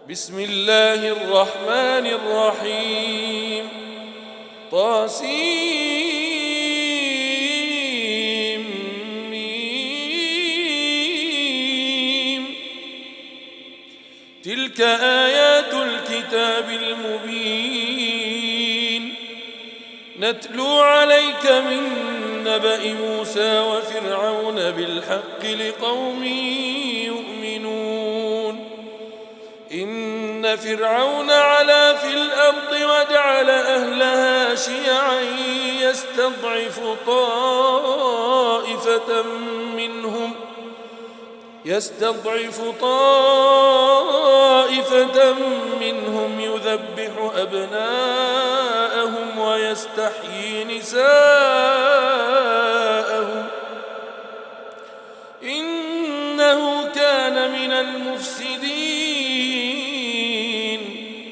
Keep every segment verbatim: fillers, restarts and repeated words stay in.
بسم الله الرحمن الرحيم طاسيم ميم. تلك آيات الكتاب المبين نتلو عليك من نبأ موسى وفرعون بالحق لقوم يؤمنون. إن فرعون علا في الأرض وجعل أهلها شيعا يستضعف طائفة منهم يستضعف طائفة منهم يذبح أبناءهم ويستحيي نساءهم إنه كان من المفسدين.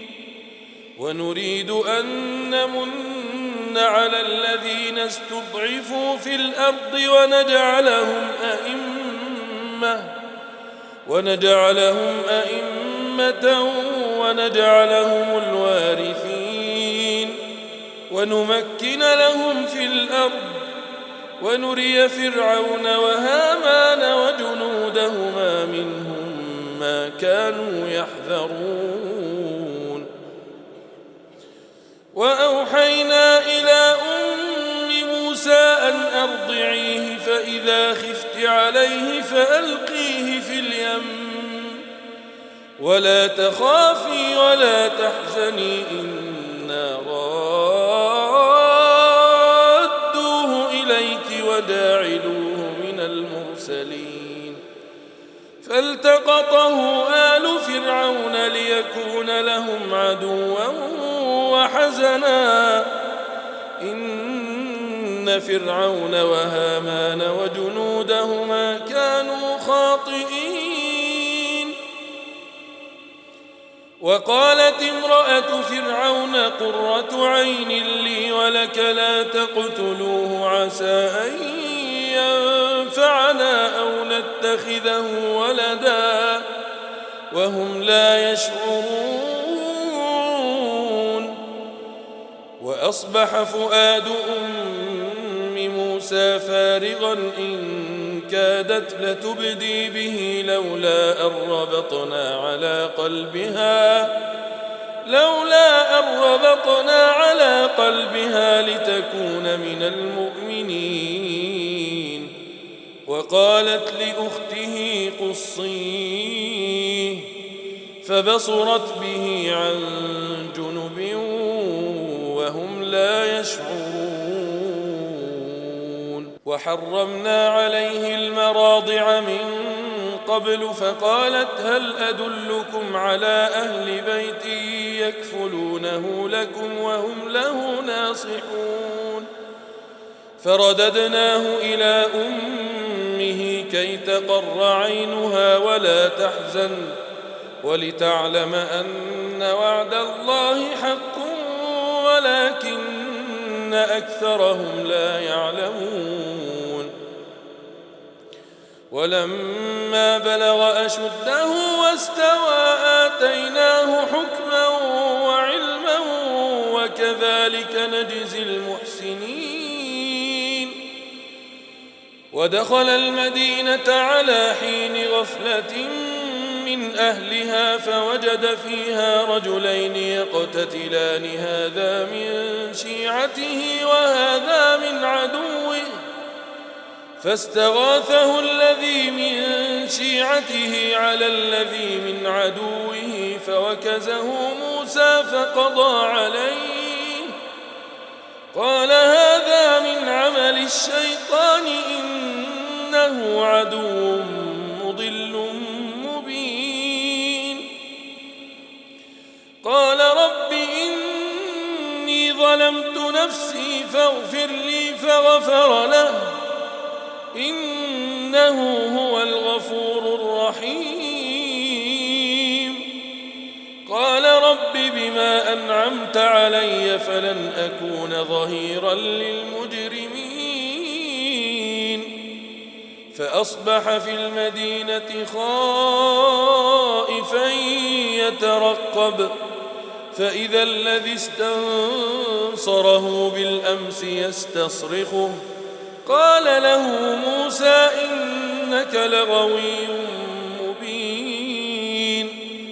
ونريد أن نمن على الذين استضعفوا في الأرض ونجعلهم أئمة ونجعلهم أئمة ونجعلهم الوارثين ونمكن لهم في الأرض ونري فرعون وهامان وجنودهما منهم ما كانوا يحذرون. وأوحينا إلى أم موسى أن أرضعيه فإذا خفت عليه فألقيه في اليم ولا تخافي ولا تحزني إنا رادوه إليك وجاعلوه من المرسلين. فالتقطه آل فرعون ليكون لهم عدوا وحزنا إن فرعون وهامان وجنودهما كانوا خاطئين. وقالت امرأة فرعون قرة عين لي ولك لا تقتلوه عسى أن ينفعنا أو نتخذه ولدا وهم لا يشعرون. وأصبح فؤاد أم موسى فارغا إن كادت لتبدي به لولا أن ربطنا على قلبها لولا أن ربطنا على قلبها لتكون من المؤمنين. وقالت لأخته قصيه فبصرت به عن جنب وهم لا يشعرون. وحرمنا عليه المراضع من قبل فقالت هل أدلكم على أهل بيت يكفلونه لكم وهم له ناصحون. فرددناه إلى أمه كي تقر عينها ولا تحزن ولتعلم أن وعد الله حق ولكن أكثرهم لا يعلمون. ولما بلغ أشده واستوى آتيناه حكما وعلما وكذلك نجزي المحسنين. ودخل المدينة على حين غفلة من أهلها فوجد فيها رجلين يقتتلان هذا من شيعته وهذا من عدوه فاستغاثه الذي من شيعته على الذي من عدوه فوكزه موسى فقضى عليه قال هذا من عمل الشيطان إنه عدو مضل مبين. قال رب إني ظلمت نفسي فاغفر لي فغفر له إنه هو الغفور الرحيم. قال رب بما أنعمت علي فلن أكون ظهيرا للمجرمين. فأصبح في المدينة خائفا يترقب فإذا الذي استنصره بالأمس يستصرخه قال له موسى إنك لغوي مبين.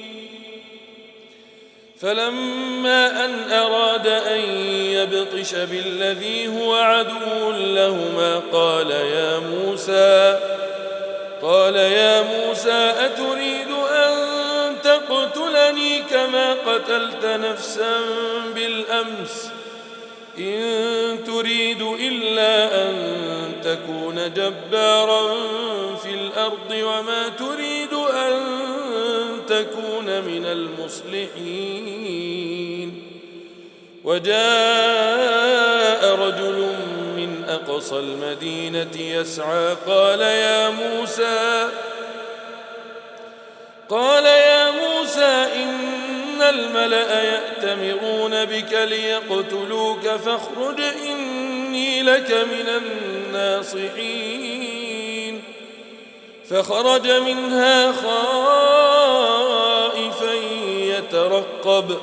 فلما أن أراد أن يبطش بالذي هو عدو لهما قال يا موسى قال يا موسى أتريد أن تقتلني كما قتلت نفسا بالأمس إن تريد إلا أن تكون جبارا في الأرض وما تريد أن تكون من المصلحين. وجاء رجل من أقصى المدينة يسعى قال يا موسى قال يا موسى إن الملأ يأتمرون بك ليقتلوك فاخرج إني لك من الناصحين. فخرج منها خائفا يترقب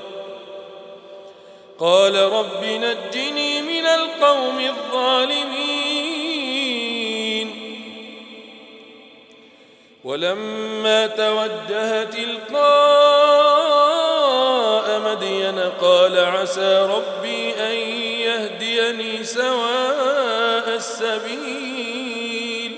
قال رب نجني من القوم الظالمين. ولما توجه تلقاء مدين قال عسى ربي أن يهديني سواء السبيل.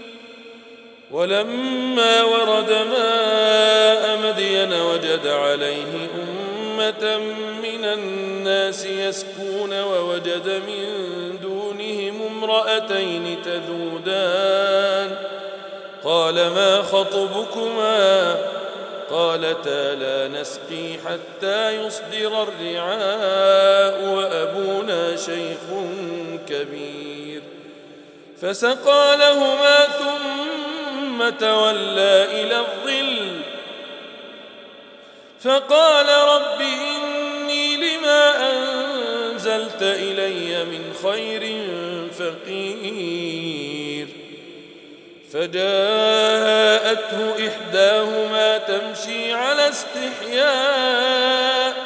ولما ورد ماء مدين وجد عليه أمة من الناس يسكون ووجد من دونهم امرأتين تذودان قال ما خطبكما قالتا لا نسقي حتى يصدر الرعاء وأبونا شيخ كبير. فسقى لهما ثم تولى إلى الظل فقال رب إني لما أنزلت إلي من خير فقير. فجاءته إحداهما تمشي على استحياء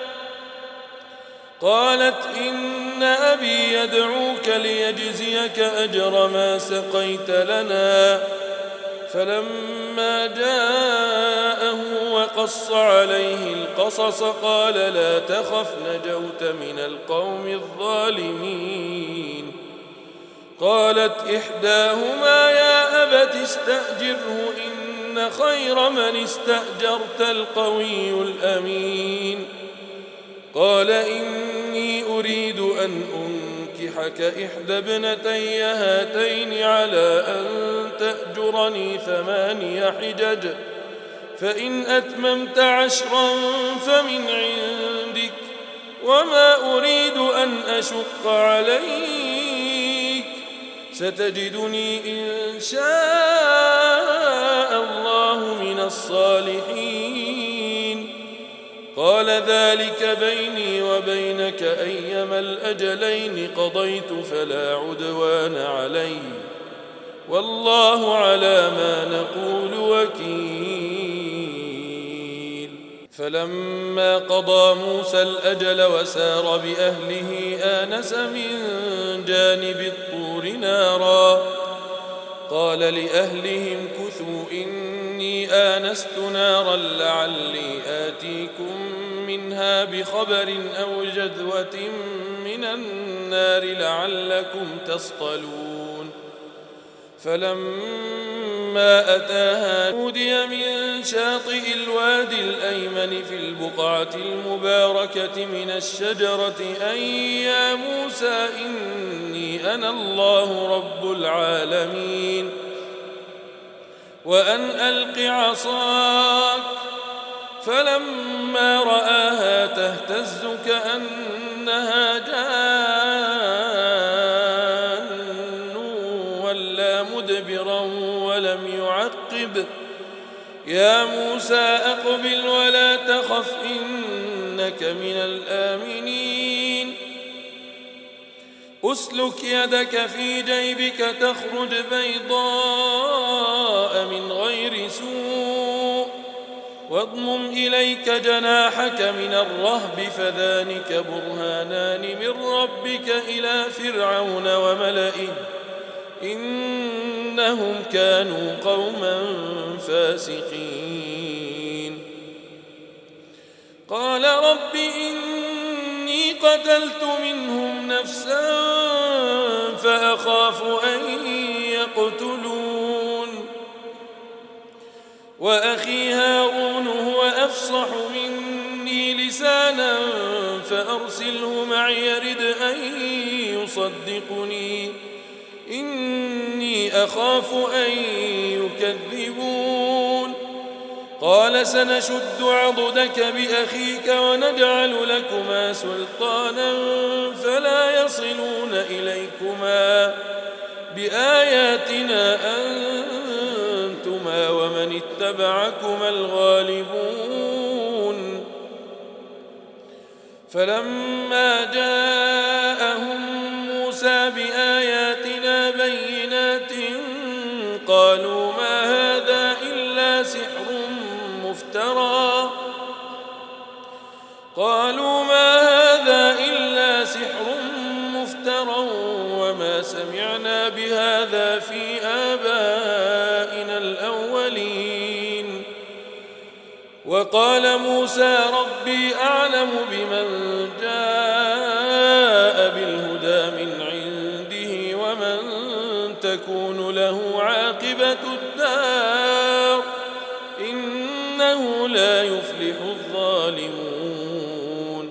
قالت إن أبي يدعوك ليجزيك أجر ما سقيت لنا. فلما جاءه وقص عليه القصص قال لا تخف نجوت من القوم الظالمين. قالت إحداهما يا أبت استأجره إن خير من استأجرت القوي الأمين. قال إني أريد أن أنكحك إحدى ابنتي هاتين على أن تأجرني ثماني حجج فإن أتممت عشرا فمن عندك وما أريد أن أشق عليك ستجدني إن شاء الله من الصالحين. قال ذلك بيني وبينك أيما الأجلين قضيت فلا عدوان علي والله على ما نقول وكيل. فلما قضى موسى الأجل وسار بأهله آنس من جانب الطور نارا قال لأهلهم كثوا إني آنست نارا لعلي آتيكم منها بخبر أو جذوة من النار لعلكم تصطلون. فلما أتاها نودي من شاطئ الوادي الأيمن في البقعة المباركة من الشجرة أن يا موسى إني أنا الله رب العالمين وأن ألق عصاك. فلما رآها تهتز كأنها جان ولا مدبرا ولم يعقب يا موسى أقبل ولا تخف إنك من الآمنين. أسلك يدك في جيبك تخرج بيضاء من غير سوء واضمم إليك جناحك من الرهب فذلك برهانان من ربك إلى فرعون وملئه إنهم كانوا قوما فاسقين قال رب إني قتلت منهم نفسا فأخاف أن يقتلون وأخي هارون هو أفصح مني لسانا فأرسله معي يرد أن يصدقني إني أخاف أن يكذبون قال سنشد عضدك بأخيك ونجعل لكما سلطانا فلا يصلون إليكما بآياتنا أنتما ومن اتبعكما الغالبون فلما جاءهم موسى بآياتنا بينات قالوا ما هذا إلا سحر مفترى قالوا ما هذا إلا سحر مفترى وما سمعنا بهذا في آبائنا الأولين وقال موسى ربي أعلم بمن جاء بالهدى من عنده ومن تكون له عاقبة الدار إنه لا يفلح الظالمون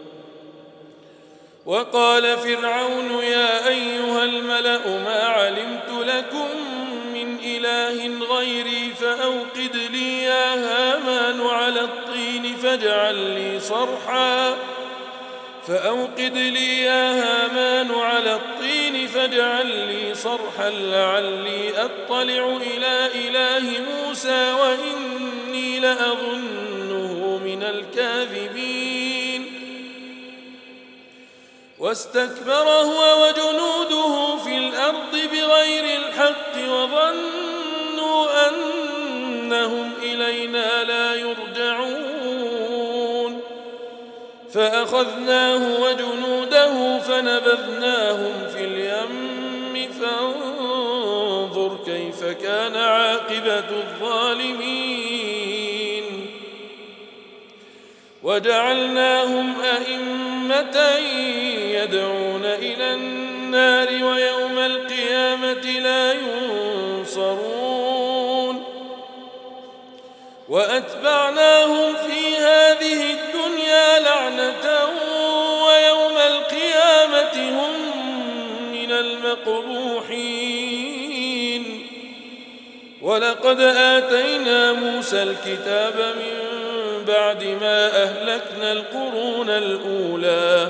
وقال فرعون يا أيها الملأ ما علمت لكم من إله غيري فأوقد لي يا هامان على الطين فاجعل لي صرحا فأوقد لي يا هامان على الطين فاجعل لي صرحا لعلي أطلع إلى إله موسى وإني لأظنه من الكاذبين واستكبر هو وجنوده في الأرض بغير الحق وظنوا أنهم إلينا لا يرجعون فأخذناه وجنوده فنبذناهم في اليم فانظر كيف كان عاقبة الظالمين وجعلناهم أئمة يدعون إلى النار ويوم القيامة لا ينصرون وأتبعناهم في هذه الدنيا لعنة ويوم القيامة هم من المقبوحين ولقد آتينا موسى الكتاب من بعد ما أهلكنا القرون الأولى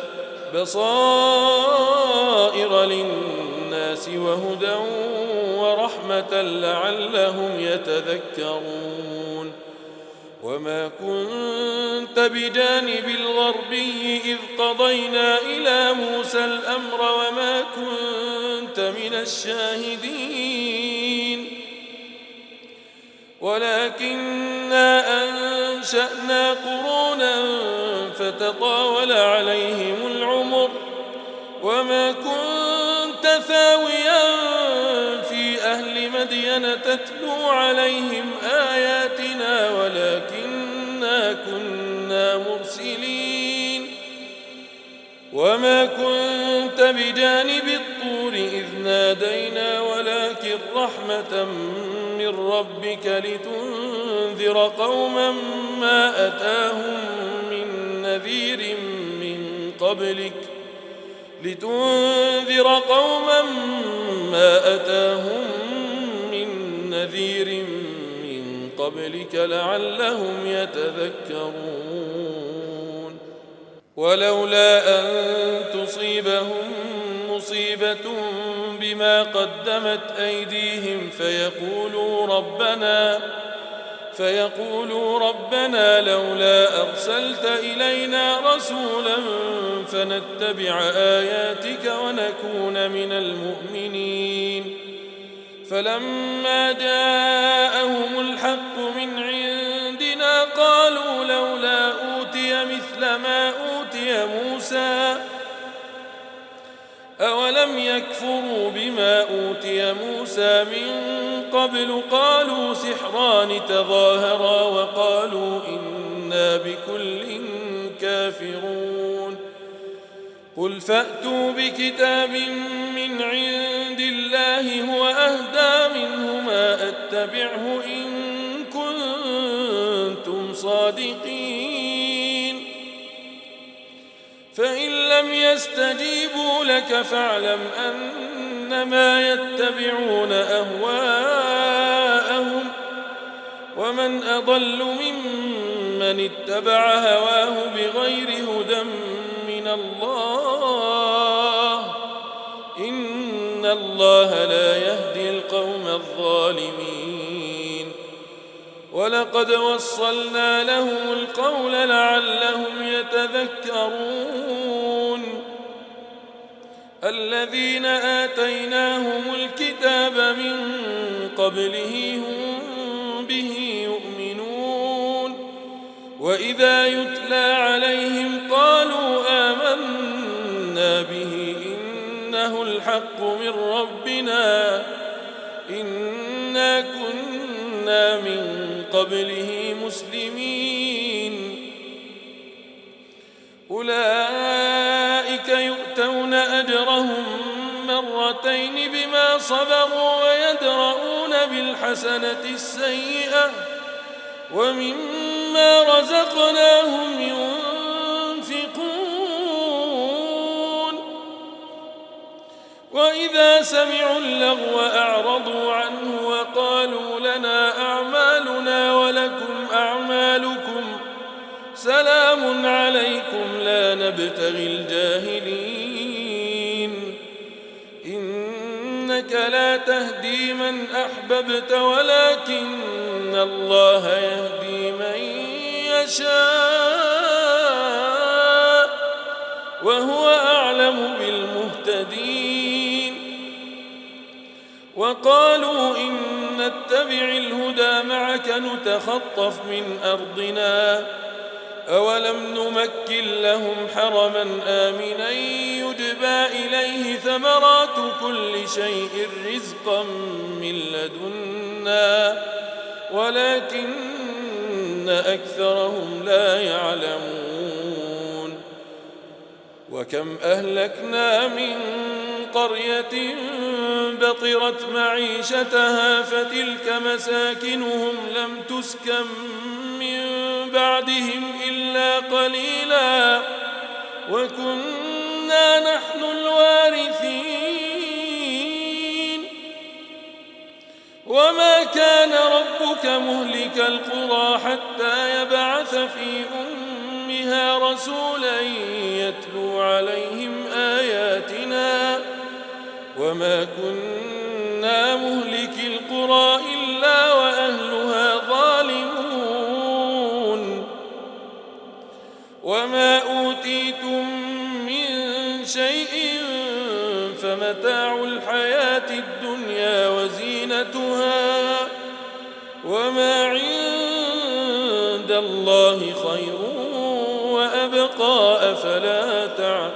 بصائر للناس وهدى ورحمة لعلهم يتذكرون وما كنت بجانب الغربي إذ قضينا إلى موسى الأمر وما كنت من الشاهدين ولكننا أنشأنا قرونا فتطاول عليهم العمر وما كنت ثاويا في أهل مدين تتلو عليهم آياتنا ولكننا كنا مرسلين وما كنت بجانب الطور إذ نادينا ولكن رحمة من ربك لتنذر قوما ما أتاهم من نذير من قبلك لتنذر قوما ما أتاهم من نذير من قبلك لعلهم يتذكرون ولولا أن تصيبهم مصيبة بما قدمت أيديهم فيقولوا ربنا فيقولوا ربنا لولا أرسلت إلينا رسولا فنتبع آياتك ونكون من المؤمنين فلما جاءهم الحق من عندنا ما أوتي موسى أولم يكفروا بما أوتي موسى من قبل قالوا سحران تظاهرا وقالوا إنا بكل كافرون قل فأتوا بكتاب من عند الله هو أهدى منهما أتبعه إن كنتم صادقين فإن لم يستجيبوا لك فاعلم أنما يتبعون أهواءهم ومن أضل ممن اتبع هواه بغير هدى من الله إن الله لا يهدي القوم الظالمين ولقد وصلنا لهم القول لعلهم يتذكرون الذين آتيناهم الكتاب من قبله هم به يؤمنون وإذا يتلى عليهم قالوا آمنا به إنه الحق من ربنا إنا كنا من قبله مسلمين أولئك يؤتون أجرهم مرتين بما صبروا ويدرؤون بالحسنة السيئة ومما رزقناهم ينفقون وإذا سمعوا اللغو أعرضوا عنه وقالوا لنا أعمالنا ولكم أعمالكم سلام عليكم لا نبتغي الجاهلين إنك لا تهدي من أحببت ولكن الله يهدي من يشاء وهو أعلم بالمهتدين وقالوا إن نتبع الهدى معك نتخطف من أرضنا أولم نمكن لهم حرما آمنا يجبى إليه ثمرات كل شيء رزقا من لدنا ولكن أكثرهم لا يعلمون وكم أهلكنا من قرية بطرت معيشتها فتلك مساكنهم لم تسكن من بعدهم إلا قليلا وكنا نحن الوارثين وما كان ربك مهلك القرى حتى يبعث في أمها رسولا يتلو عليهم آياتنا وما كنا مهلك القرى إلا وأهلها ظالمون وما أوتيتم من شيء فمتاع الحياة الدنيا وزينتها وما عند الله خير وأبقى أفلا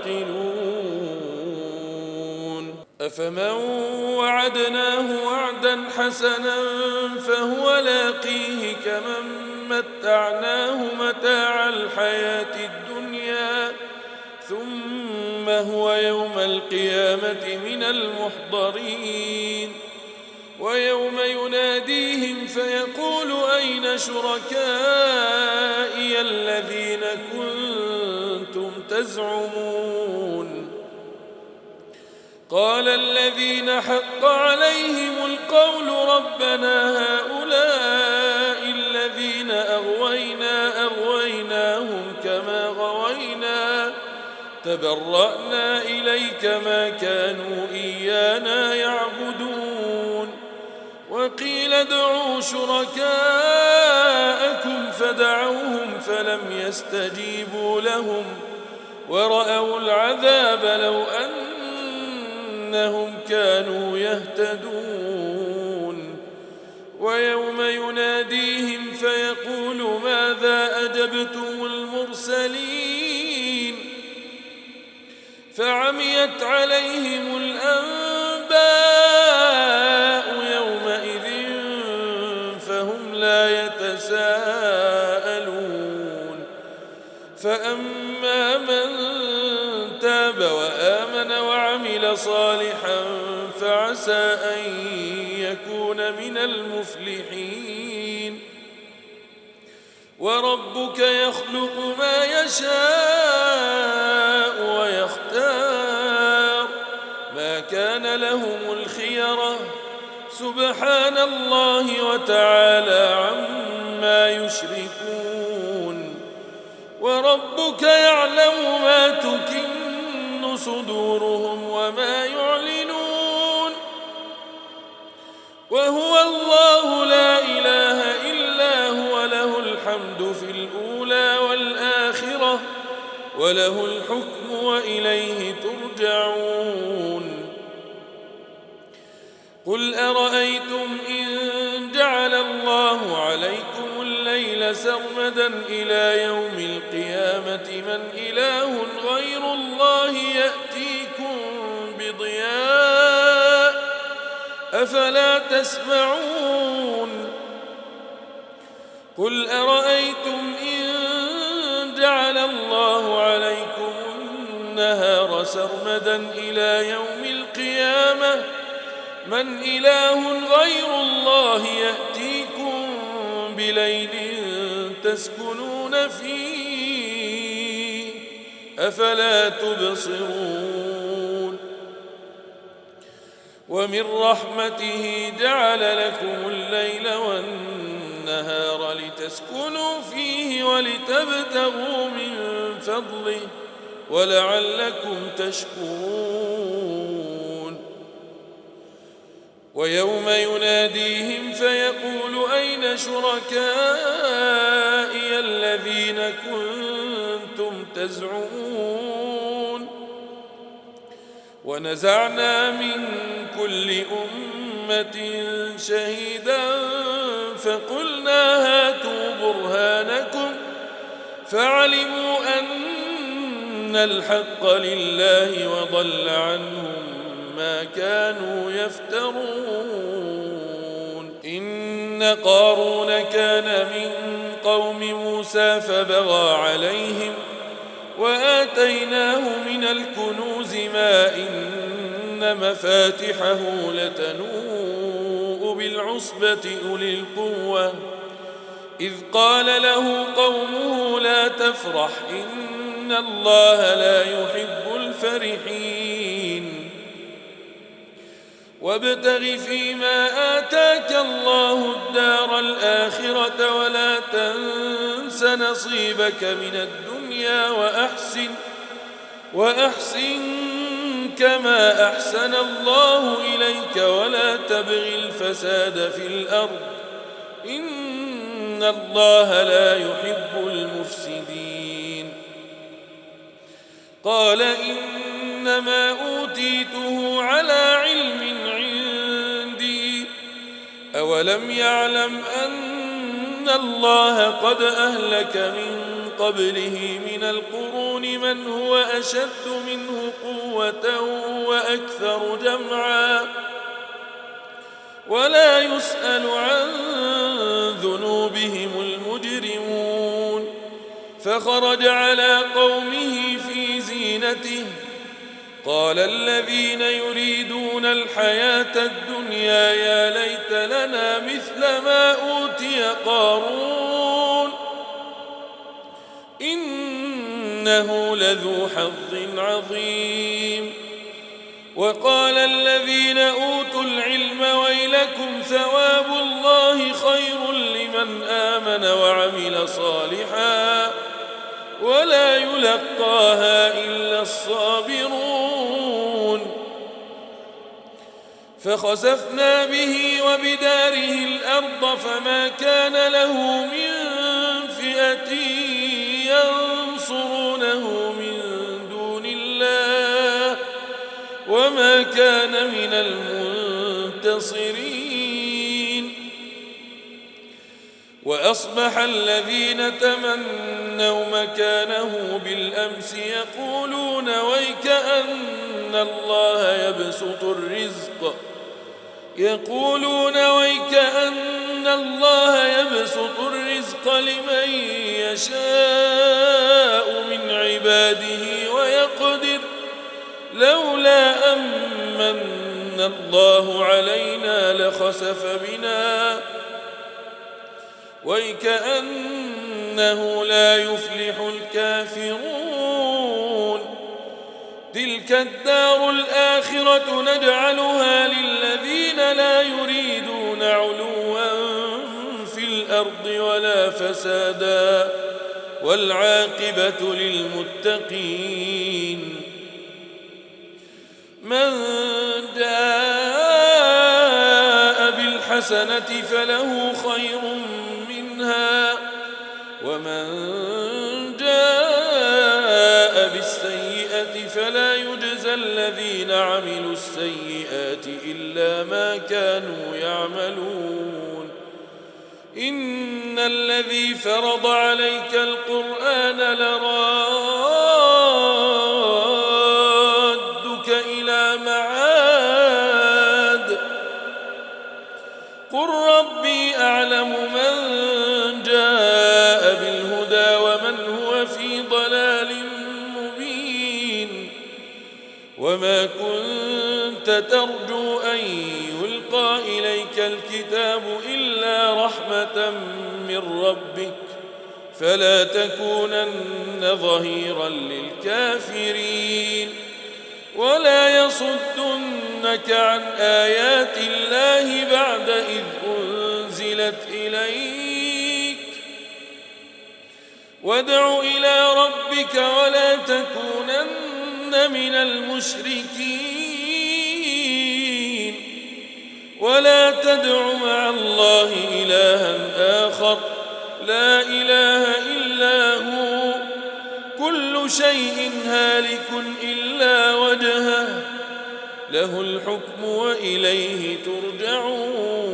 تعقلون أفمن وعدناه وعدا حسنا فهو لاقيه كمن متعناه متاع الحياة الدنيا ثم هو يوم القيامة من المحضرين ويوم يناديهم فيقول أين شركائي الذين كنتم تزعمون قال الذين حق عليهم القول ربنا هؤلاء الذين أغوينا أغويناهم كما غوينا تبرأنا إليك ما كانوا إيانا يعبدون وقيل ادعوا شركاءكم فدعوهم فلم يستجيبوا لهم ورأوا العذاب لو أنهم كانوا يهتدون ويوم يناديهم فيقول ماذا أجبتم المرسلين المرسلين فعميت عليهم الأنباء يومئذ فهم لا يتساءلون فأما من تاب وآمن وعمل صالحا فعسى أن يكون من المفلحين وربك يخلق ما يشاء ويختار ما كان لهم الخيرة سبحان الله وتعالى عما يشركون وربك يعلم ما تكن صدورهم وما يعلنون وهو الله لا إله إلا هو له الحمد في الأولى والآخرة وله الحكم وإليه ترجعون قل أرأيتم إن جعل الله عليكم الليل سرمدا إلى يوم القيامة من إله غير الله يأتيكم بضياء أفلا تسمعون قل أرأيتم إن جعل الله عليكم النهار سرمدا إلى يوم القيامة من إله غير الله يأتيكم بليل تسكنون فيه أفلا تبصرون ومن رحمته جعل لكم الليل والنهار لتسكنوا فيه ولتبتغوا من فضله ولعلكم تشكرون ويوم يناديهم فيقول أين شركائي الذين كنتم تزعمون ونزعنا من كل أمة شهيدا فقلنا هاتوا برهانكم فعلموا أن الحق لله وضل عنهم ما كانوا يفترون إن قارون كان من قوم موسى فبغى عليهم وآتيناه من الكنوز ما إن مفاتحه لتنوء بالعصبة أولي القوة إذ قال له قومه لا تفرح إن الله لا يحب الفرحين وابتغ فيما آتاك الله الدار الآخرة ولا تنس نصيبك من الدنيا وأحسن وأحسن كما أحسن الله إليك ولا تبغ الفساد في الأرض إن الله لا يحب المفسدين قال إنما أوتيته على علم عندي أولم يعلم أن الله قد أهلك من قبله من القرون من هو أشد منه قوة وأكثر جمعا ولا يسأل عن ذنوبهم المجرمون فخرج على قومه في زينته قال الذين يريدون الحياة الدنيا يا ليت لنا مثل ما أوتي قارون إنه لذو حظ عظيم وقال الذين أوتوا العلم ويلكم ثواب الله خير لمن آمن وعمل صالحا ولا يلقاها إلا الصابرون فخسفنا به وبداره الأرض فما كان له من فئة ينصرونه من دون الله وما كان من المنتصرين وأصبح الذين تمنوا مكانه بالأمس يقولون ويكأن الله يبسط الرزق يقولون ويكأن الله يبسط الرزق لمن يشاء من عباده ويقدر لولا أمن الله علينا لخسف بنا ويكأنه لا يفلح الكافرون تلك الدار الآخرة نجعلها للذين لا يريدون علوا في الأرض ولا فسادا والعاقبة للمتقين من جاء بالحسنة فله خير منها ومن جاء بالسيئة فلا يجزى الذين عملوا السيئات إلا ما كانوا يعملون إن الذي فرض عليك القرآن لرادك إلى معاد قل ربي أعلم من جاء بالهدى ومن هو في ضلال مبين وما كنت ترجو أن يلقى إليك الكتاب إلا رحمة من ربك فلا تكونن ظهيرا للكافرين ولا يصدنك عن آيات الله بعد إذ أنزلت إليك وادع إلى ربك ولا تكونن من المشركين ولا تدع مع الله إلها آخر لا إله إلا هو كل شيء هالك إلا وجهه له الحكم وإليه ترجعون